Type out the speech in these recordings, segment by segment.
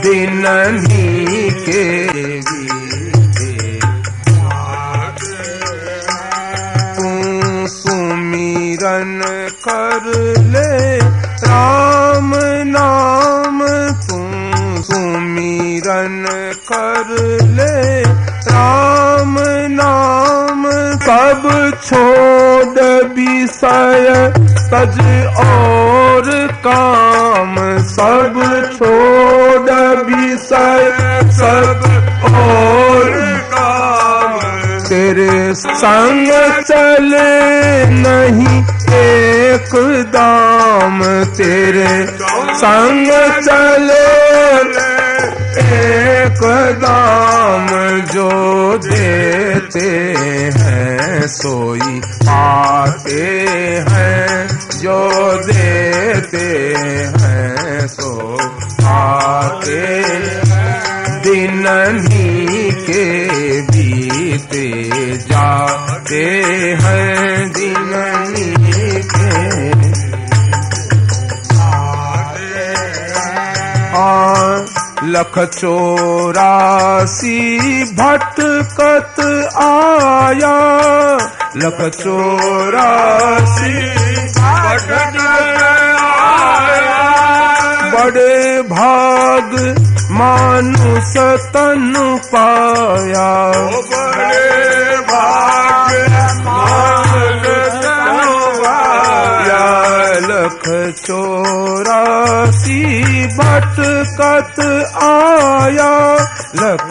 दिननी के बीते तू सुमिरन कर ले राम नाम तू सुमिरन कर ले राम नाम सब छोड़ विषय तज और काम सब छोड़ विषय सब और काम तेरे संग चले नहीं एक दाम तेरे संग चले एक दाम जो देते हैं सोई पाते हैं जो देते हैं सो पाते दिननी के बीते जाते हैं दिननी के लख 84 भटकत आया लख 84 भटकत आया बड़े भाग मानुष तन पाया बड़े भाग मानुष तन पाया लख 84 भटकत आया लख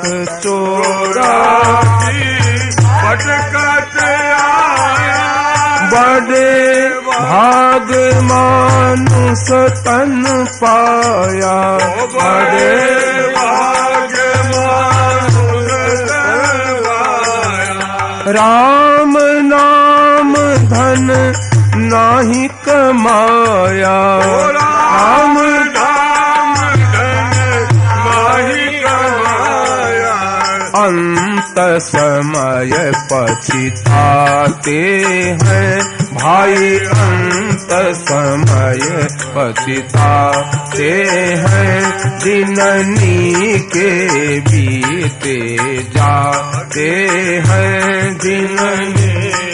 84 भटकत आया बड़े भाग मानुष तन पाया बड़े भाग मानुष तन पाया राम नाम धन नाही कमाया राम नाम धन नाही कमाया अंत समय पछताते हैं भाई अंत समय पछताते हैं दिननी के बीते जाते हैं दिननी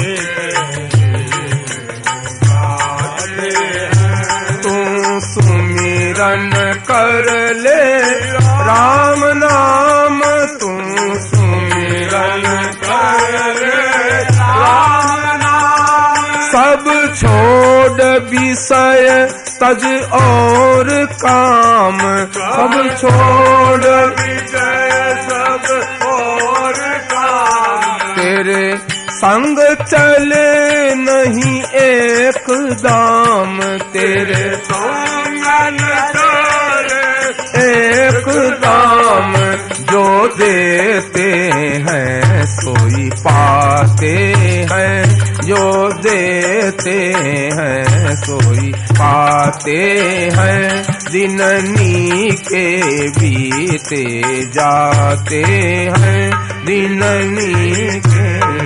सुमिरन कर ले राम नाम तू सुमिरन कर ले राम नाम सब छोड़ विषय तज और काम सब छोड़ विषय सब और काम तेरे संग चले नहीं एक दाम तेरे संग चले एक दाम जो देते हैं सोई पाते हैं जो देते हैं सोई पाते हैं दिननी के बीते जाते हैं दिननी के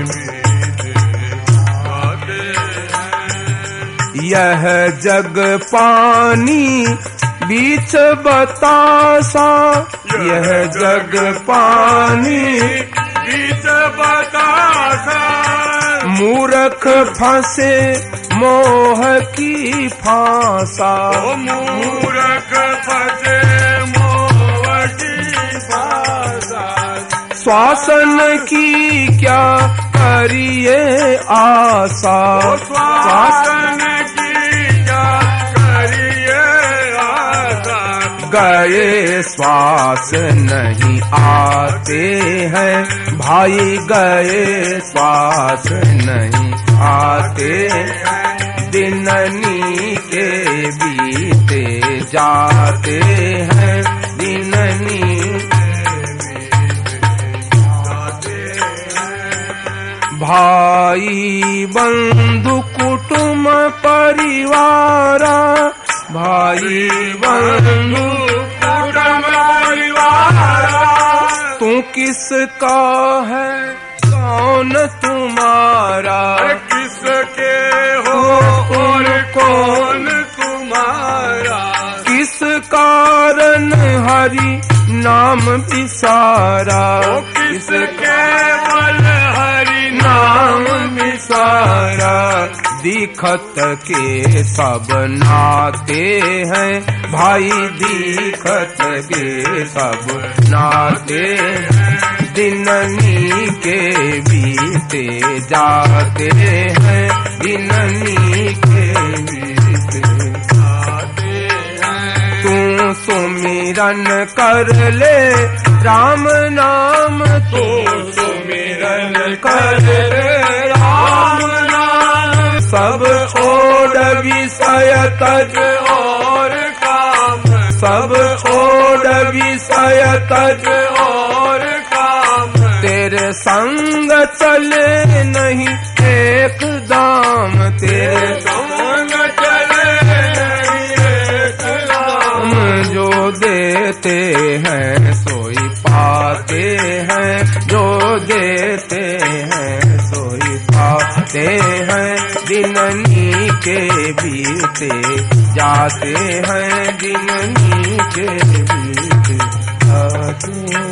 यह जग पानी बीच बतासा यह जग पानी बीच बतासा मूर्ख फंसे मोह की फांसा मूर्ख फंसे मोह की फांसा श्वासन की क्या करिए आशा श्वासन की क्या करिए आशा गए श्वास नहीं आते हैं भाई गए श्वास नहीं आते दिननी के बीते जाते हैं दिननी भाई बंधु कुटुंब परिवारा भाई बंधु कुटुंब परिवारा तू किसका है कौन तुम्हारा किसके हो और कौन तुम्हारा किस कारण हरि नाम विसारा, किस केवल हरि नाम विसारा। दिखत के सब नाते हैं भाई, दिखत के सब नाते हैं। दिननी के बीते जाते हैं, दिननी के बीते जाते हैं। तू सुमिरन कर ले राम नाम, तू सुमिरन कर ले राम नाम। सब छोड़ विषय तज और काम, सब छोड़ विषय तज और काम। तेरे संग चले नहीं एक दाम, तेरे संग चले नहीं एक दाम। जो देते हैं सोई पाते हैं, जो देते हैं सोई पाते हैं। दिननी के बीते जाते हैं, दिननी के बीते जाते हैं।